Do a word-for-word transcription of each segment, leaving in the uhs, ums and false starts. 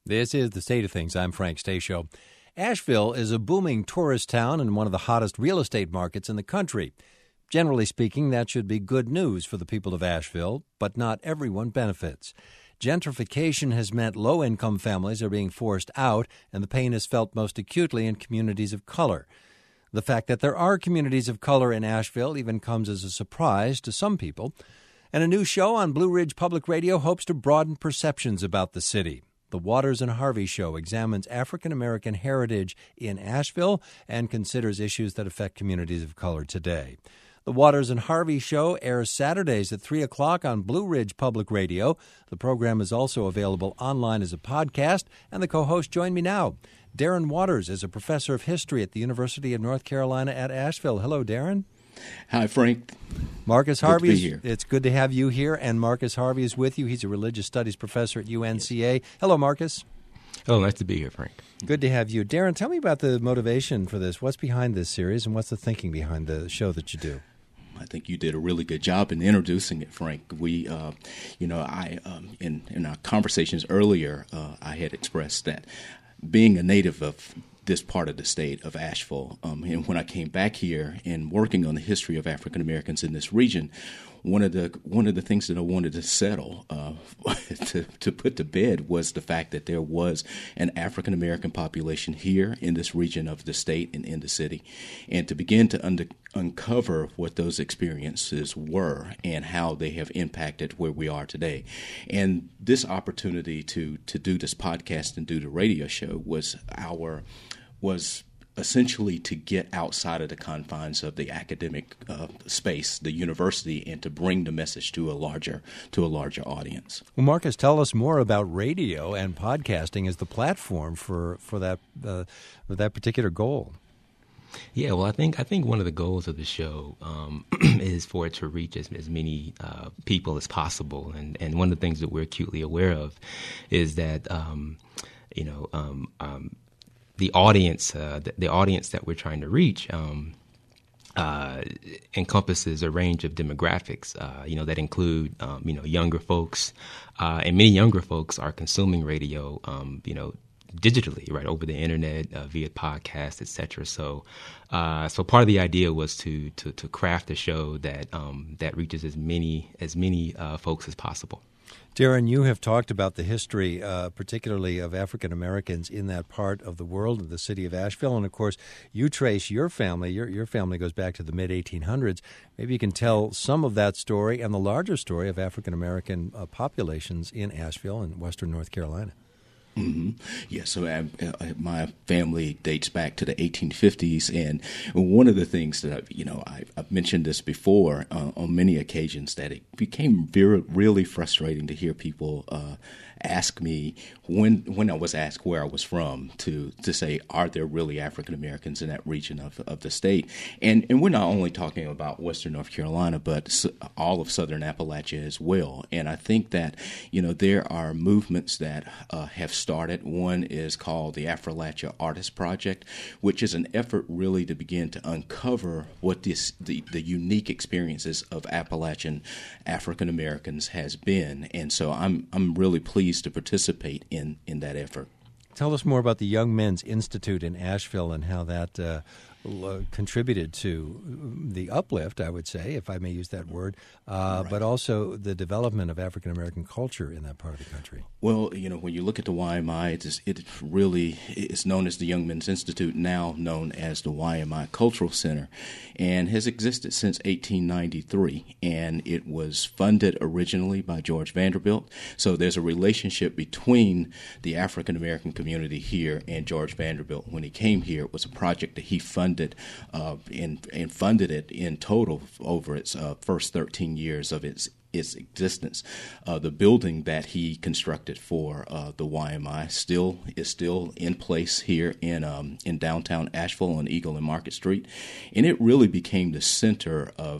This is The State of Things. I'm Frank Stasio. Asheville is a booming tourist town and one of the hottest real estate markets in the country. Generally speaking, that should be good news for the people of Asheville, but not everyone benefits. Gentrification has meant low-income families are being forced out, and the pain is felt most acutely in communities of color. The fact that there are communities of color in Asheville even comes as a surprise to some people. And a new show on Blue Ridge Public Radio hopes to broaden perceptions about the city. The Waters and Harvey Show examines African-American heritage in Asheville and considers issues that affect communities of color today. The Waters and Harvey Show airs Saturdays at three o'clock on Blue Ridge Public Radio. The program is also available online as a podcast, and the co-host join me now. Darren Waters is a professor of history at the University of North Carolina at Asheville. Hello, Darren. Hi, Frank. Marcus Harvey, good to be here. It's good to have you here, and Marcus Harvey is with you. He's a religious studies professor at U N C A. Hello, Marcus. Oh, nice to be here, Frank. Good to have you. Darren, tell me about the motivation for this. What's behind this series, and what's the thinking behind the show that you do? I think you did a really good job in introducing it, Frank. We, uh, you know, I um, in in our conversations earlier, uh, I had expressed that being a native of this part of the state of Asheville, um, and when I came back here and working on the history of African Americans in this region, one of the one of the things that I wanted to settle, uh, to to put to bed, was the fact that there was an African American population here in this region of the state and in the city, and to begin to under, uncover what those experiences were and how they have impacted where we are today. And this opportunity to to do this podcast and do the radio show was our was. essentially to get outside of the confines of the academic uh, space, the university, and to bring the message to a larger to a larger audience. Well, Marcus, tell us more about radio and podcasting as the platform for for that uh, for that particular goal. Yeah, well, I think I think one of the goals of the show um, is for it to reach as, as many uh, people as possible, and and one of the things that we're acutely aware of is that um, you know. Um, um, The audience, uh, the, the audience that we're trying to reach, um, uh, encompasses a range of demographics. Uh, you know that include, um, you know, younger folks, uh, and many younger folks are consuming radio, um, you know, digitally, right, over the internet, uh, via podcasts, et cetera. So, uh, so part of the idea was to to, to craft a show that um, that reaches as many as many uh, folks as possible. Darren, you have talked about the history, uh, particularly of African Americans in that part of the world, of the city of Asheville, and of course, you trace your family. Your your family goes back to the mid eighteen hundreds. Maybe you can tell some of that story and the larger story of African American uh, populations in Asheville and western North Carolina. Mm-hmm. Yeah, so I, uh, my family dates back to the eighteen fifties, and one of the things that I've, you know I, I've mentioned this before uh, on many occasions, that it became very, really frustrating to hear people uh, ask me when when I was asked where I was from to to say, are there really African Americans in that region of of the state? And and we're not only talking about Western North Carolina, but all of Southern Appalachia as well. And I think that you know there are movements that uh, have started. One is called the Appalachia Artists Project, which is an effort really to begin to uncover what this the, the unique experiences of Appalachian African Americans has been. And so I'm I'm really pleased to participate in, in that effort. Tell us more about the Young Men's Institute in Asheville and how that uh, contributed to the uplift, I would say, if I may use that word, uh, right. but also the development of African American culture in that part of the country. Well, you know, when you look at the Y M I, it, is, it really is known as the Young Men's Institute, now known as the Y M I Cultural Center, and has existed since eighteen ninety-three. And it was funded originally by George Vanderbilt. So there's a relationship between the African American community here and George Vanderbilt. When he came here, it was a project that he funded uh, and, and funded it in total over its uh, first thirteen years of its its existence. Uh, the building that he constructed for uh, the Y M I still is still in place here in um, in downtown Asheville on Eagle and Market Street, and it really became the center of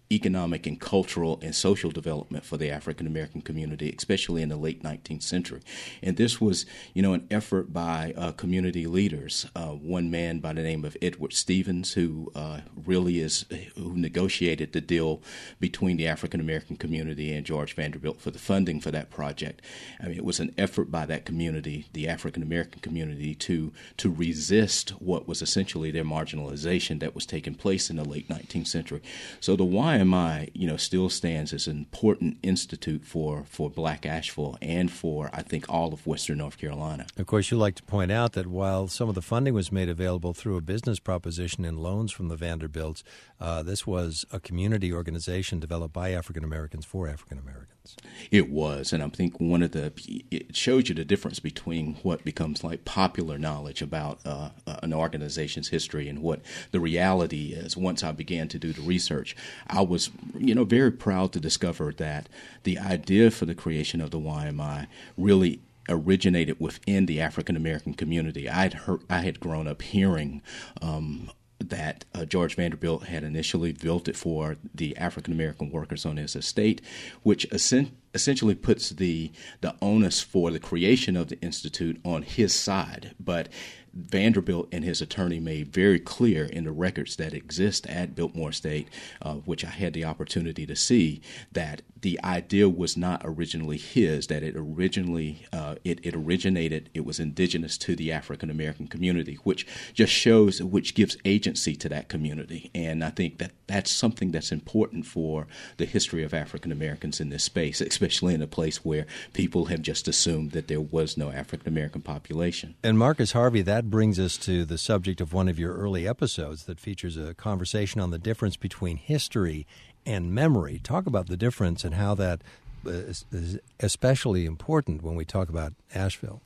economic and cultural and social development for the African American community, especially in the late nineteenth century. And this was, you know, an effort by uh, community leaders. Uh, one man by the name of Edward Stevens, who uh, really is who negotiated the deal between the African American community and George Vanderbilt for the funding for that project. I mean, it was an effort by that community, the African American community, to to resist what was essentially their marginalization that was taking place in the late nineteenth century. So the Y M I, you know, still stands as an important institute for, for Black Asheville and for, I think, all of Western North Carolina. Of course, you like to point out that while some of the funding was made available through a business proposition and loans from the Vanderbilts, uh, this was a community organization developed by African Americans for African Americans. It was, and I think one of the, it shows you the difference between what becomes like popular knowledge about uh, an organization's history and what the reality is. Once I began to do the research, I was, you know, very proud to discover that the idea for the creation of the Y M I really originated within the African American community. I'd heard, I had grown up hearing um, that uh, George Vanderbilt had initially built it for the African American workers on his estate, which essen- essentially puts the the onus for the creation of the institute on his side. But Vanderbilt and his attorney made very clear in the records that exist at Biltmore Estate, uh, which I had the opportunity to see, that the idea was not originally his, that it originally uh, it, it originated, it was indigenous to the African American community, which just shows, which gives agency to that community. And I think that that's something that's important for the history of African Americans in this space, especially in a place where people have just assumed that there was no African American population. And Marcus Harvey, that brings us to the subject of one of your early episodes that features a conversation on the difference between history and memory. Talk about the difference and how that is especially important when we talk about Asheville.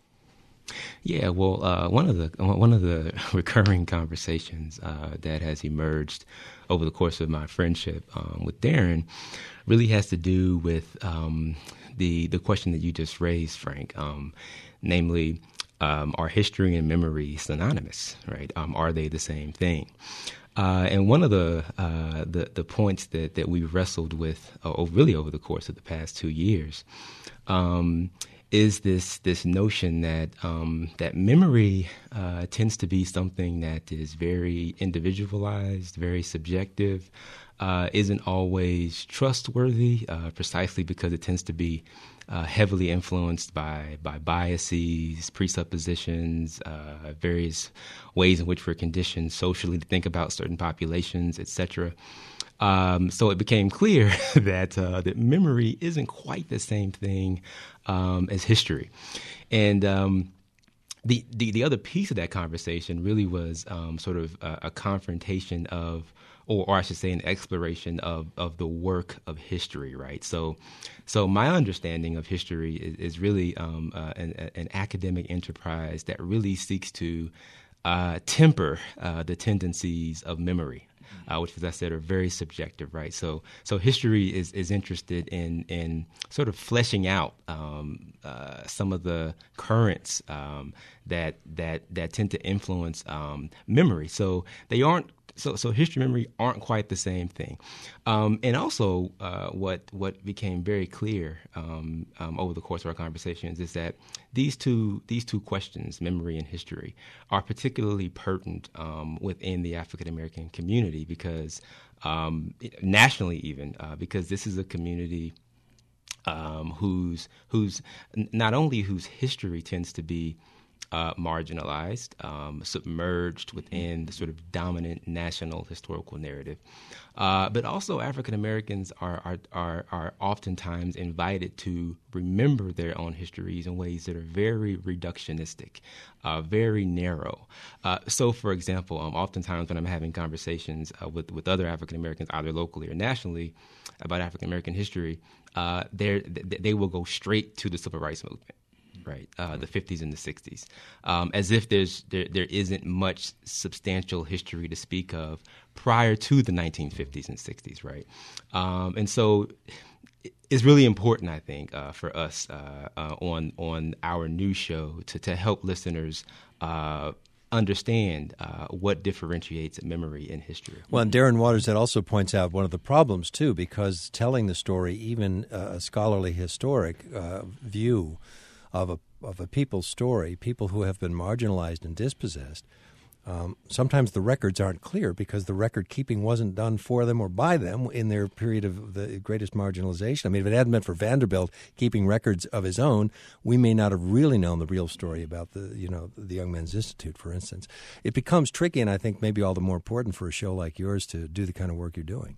Yeah, well, uh, one of the one of the recurring conversations uh, that has emerged over the course of my friendship um, with Darren really has to do with um, the the question that you just raised, Frank, um, namely, um, are history and memory synonymous? Right? Um, are they the same thing? Uh, and one of the, uh, the the points that, that we wrestled with, uh, really over the course of the past two years, um, is this this notion that um, that memory uh, tends to be something that is very individualized, very subjective, uh, isn't always trustworthy, uh, precisely because it tends to be uh, heavily influenced by by biases, presuppositions, uh, various ways in which we're conditioned socially to think about certain populations, et cetera. Um, so it became clear that uh, that memory isn't quite the same thing um, as history, and um, the, the the other piece of that conversation really was um, sort of a, a confrontation of, or, or I should say, an exploration of of the work of history. Right. So, so my understanding of history is, is really um, uh, an, an academic enterprise that really seeks to uh, temper uh, the tendencies of memory. Uh, which, as I said, are very subjective, right? So, so history is, is interested in in sort of fleshing out um, uh, some of the currents um, that that that tend to influence um, memory. So they aren't. So, so history and memory aren't quite the same thing. Um, and also, uh, what what became very clear um, um, over the course of our conversations is that these two these two questions, memory and history, are particularly pertinent um, within the African American community because um, nationally, even uh, because this is a community um, whose whose not only whose history tends to be Uh, marginalized, um, submerged within the sort of dominant national historical narrative. Uh, but also African Americans are, are, are, are oftentimes invited to remember their own histories in ways that are very reductionistic, uh, very narrow. Uh, so, for example, um, oftentimes when I'm having conversations uh, with, with other African Americans, either locally or nationally, about African American history, uh, they will go straight to the Civil Rights Movement. Right, uh, the fifties and the sixties, um, as if there's there, there isn't much substantial history to speak of prior to the nineteen fifties and sixties, right? Um, and so it's really important, I think, uh, for us uh, uh, on on our new show to to help listeners uh, understand uh, what differentiates memory in history. Well, and Darren Waters, that also points out one of the problems, too, because telling the story, even uh, a scholarly historic uh, view of a of a people's story, people who have been marginalized and dispossessed, um, sometimes the records aren't clear because the record keeping wasn't done for them or by them in their period of the greatest marginalization. I mean, if it hadn't been for Vanderbilt keeping records of his own, we may not have really known the real story about the, you know, the Young Men's Institute, for instance. It becomes tricky, and I think maybe all the more important for a show like yours to do the kind of work you're doing.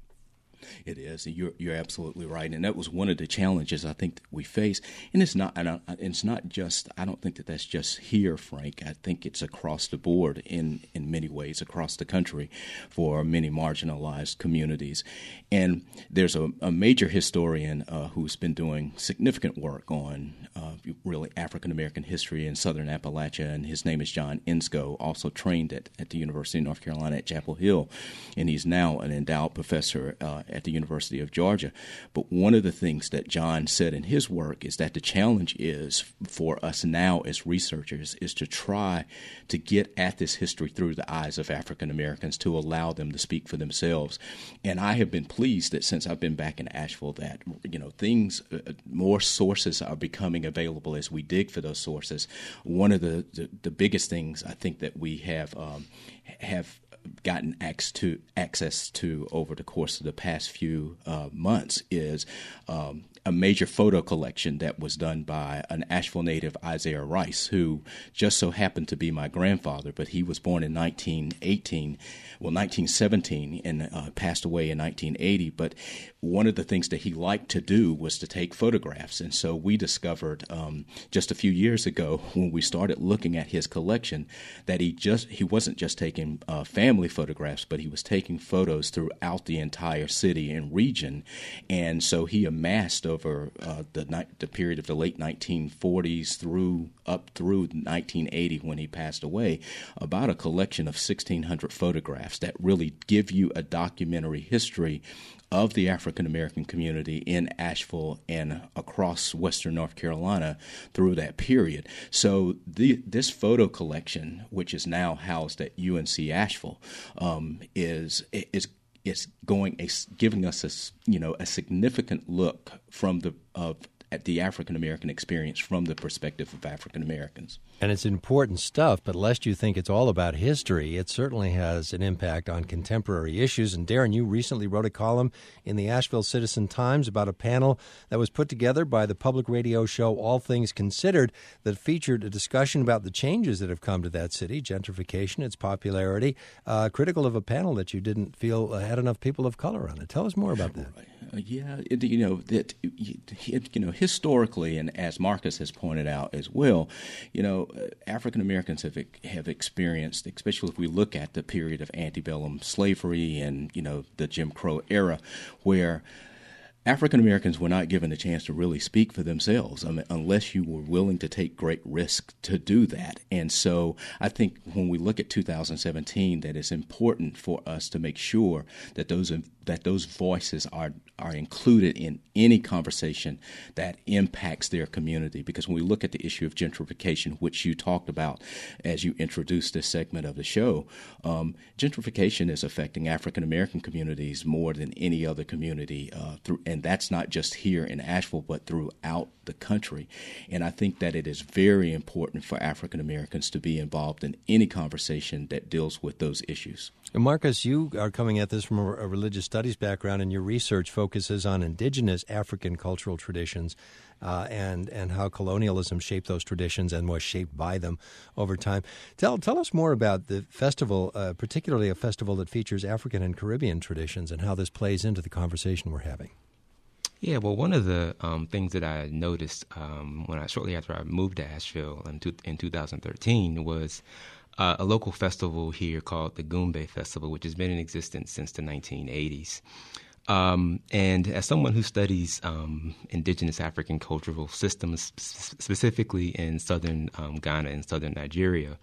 It is. You're you're absolutely right, and that was one of the challenges I think that we face. And it's not. I don't, it's not just. I don't think that that's just here, Frank. I think it's across the board in in many ways across the country for many marginalized communities. And there's a, a major historian uh, who's been doing significant work on uh, really African American history in Southern Appalachia, and his name is John Inscoe. Also trained at at the University of North Carolina at Chapel Hill, and he's now an endowed professor Uh, at the University of Georgia. But one of the things that John said in his work is that the challenge is for us now as researchers is to try to get at this history through the eyes of African Americans, to allow them to speak for themselves. And I have been pleased that since I've been back in Asheville that, you know, things, uh, more sources are becoming available as we dig for those sources. One of the, the, the biggest things I think that we have um, have gotten access to, access to over the course of the past few uh, months is um, a major photo collection that was done by an Asheville native, Isaiah Rice, who just so happened to be my grandfather, but he was born in nineteen eighteen, well, nineteen seventeen, and uh, passed away in nineteen eighty. But one of the things that he liked to do was to take photographs. And so we discovered um, just a few years ago when we started looking at his collection that he just he wasn't just taking uh, family photographs, but he was taking photos throughout the entire city and region. And so he amassed over uh, the ni- the period of the late nineteen forties through up through nineteen eighty when he passed away, about a collection of sixteen hundred photographs that really give you a documentary history of the African American community in Asheville and across Western North Carolina through that period. So the, this photo collection, which is now housed at U N C Asheville, um, is is is going a, giving us a you know a significant look from the of at the African American experience from the perspective of African Americans. And it's important stuff, but lest you think it's all about history, it certainly has an impact on contemporary issues. And Darren, you recently wrote a column in the Asheville Citizen-Times about a panel that was put together by the public radio show All Things Considered that featured a discussion about the changes that have come to that city, gentrification, its popularity, uh, critical of a panel that you didn't feel uh, had enough people of color on it. Tell us more about that. Uh, yeah, it, you know, that you know, historically, and as Marcus has pointed out as well, you know, African Americans have have experienced, especially if we look at the period of antebellum slavery and, you know, the Jim Crow era, where African Americans were not given a chance to really speak for themselves, I mean, unless you were willing to take great risk to do that. And so I think when we look at two thousand seventeen, that it's important for us to make sure that those that those voices are are included in any conversation that impacts their community. Because when we look at the issue of gentrification, which you talked about as you introduced this segment of the show, um, gentrification is affecting African American communities more than any other community, uh, through, and that's not just here in Asheville, but throughout the country. And I think that it is very important for African Americans to be involved in any conversation that deals with those issues. And Marcus, you are coming at this from a, a religious studies background, and your research focuses on indigenous African cultural traditions uh, and and how colonialism shaped those traditions and was shaped by them over time. Tell tell us more about the festival, uh, particularly a festival that features African and Caribbean traditions, and how this plays into the conversation we're having. Yeah, well, one of the um, things that I noticed um, when I shortly after I moved to Asheville in, two, in two thousand thirteen was uh, a local festival here called the Goombay Festival, which has been in existence since the nineteen eighties. Um, and as someone who studies um, indigenous African cultural systems, sp- specifically in southern um, Ghana and southern Nigeria,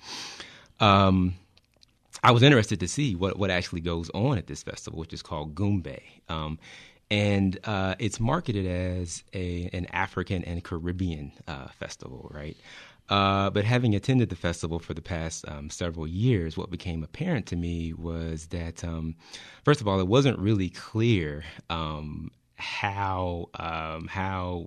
um, I was interested to see what, what actually goes on at this festival, which is called Goombay. Um, and uh, it's marketed as a, an African and Caribbean uh, festival, right? Uh, but having attended the festival for the past um, several years, what became apparent to me was that, um, first of all, it wasn't really clear um, how um, how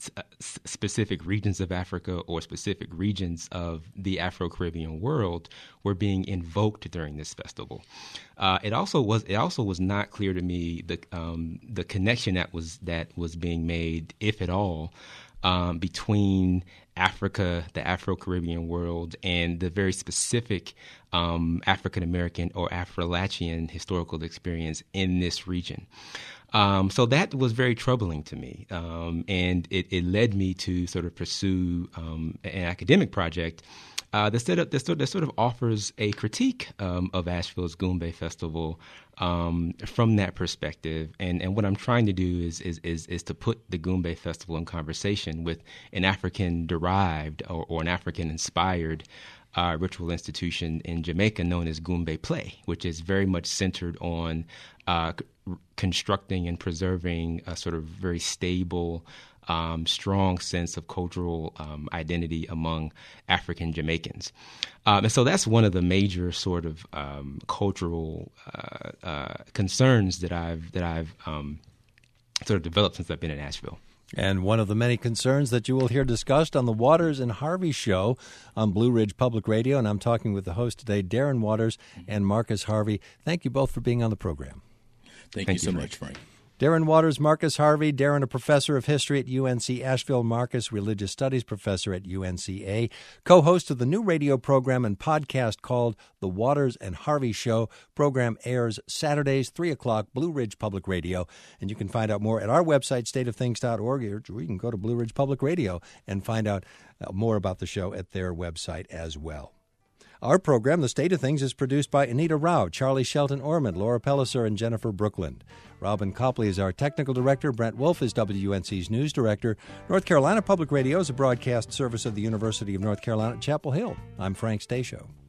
s- specific regions of Africa or specific regions of the Afro-Caribbean world were being invoked during this festival. Uh, it also was it also was not clear to me the um, the connection that was that was being made, if at all, Um, between Africa, the Afro-Caribbean world, and the very specific um, African-American or Afro-Latchian historical experience in this region. Um, so that was very troubling to me, um, and it, it led me to sort of pursue um, an academic project Uh, that, sort of, that, sort, that sort of offers a critique um, of Asheville's Goombay Festival um, from that perspective. And, and what I'm trying to do is, is, is, is to put the Goombay Festival in conversation with an African-derived or, or an African-inspired uh, ritual institution in Jamaica known as Goombay Play, which is very much centered on uh, c- constructing and preserving a sort of very stable Um, strong sense of cultural um, identity among African Jamaicans. Um, and so that's one of the major sort of um, cultural uh, uh, concerns that I've that I've um, sort of developed since I've been in Asheville. And one of the many concerns that you will hear discussed on the Waters and Harvey Show on Blue Ridge Public Radio. And I'm talking with the host today, Darren Waters and Marcus Harvey. Thank you both for being on the program. Thank, Thank you so you, much, Frank. Darren Waters, Marcus Harvey. Darren, a professor of history at U N C Asheville. Marcus, religious studies professor at U N C A. Co-host of the new radio program and podcast called The Waters and Harvey Show. Program airs Saturdays, three o'clock, Blue Ridge Public Radio. And you can find out more at our website, state of things dot org, or you can go to Blue Ridge Public Radio and find out more about the show at their website as well. Our program, The State of Things, is produced by Anita Rao, Charlie Shelton Ormond, Laura Pelliser, and Jennifer Brookland. Robin Copley is our technical director. Brent Wolf is W U N C's news director. North Carolina Public Radio is a broadcast service of the University of North Carolina at Chapel Hill. I'm Frank Stasio.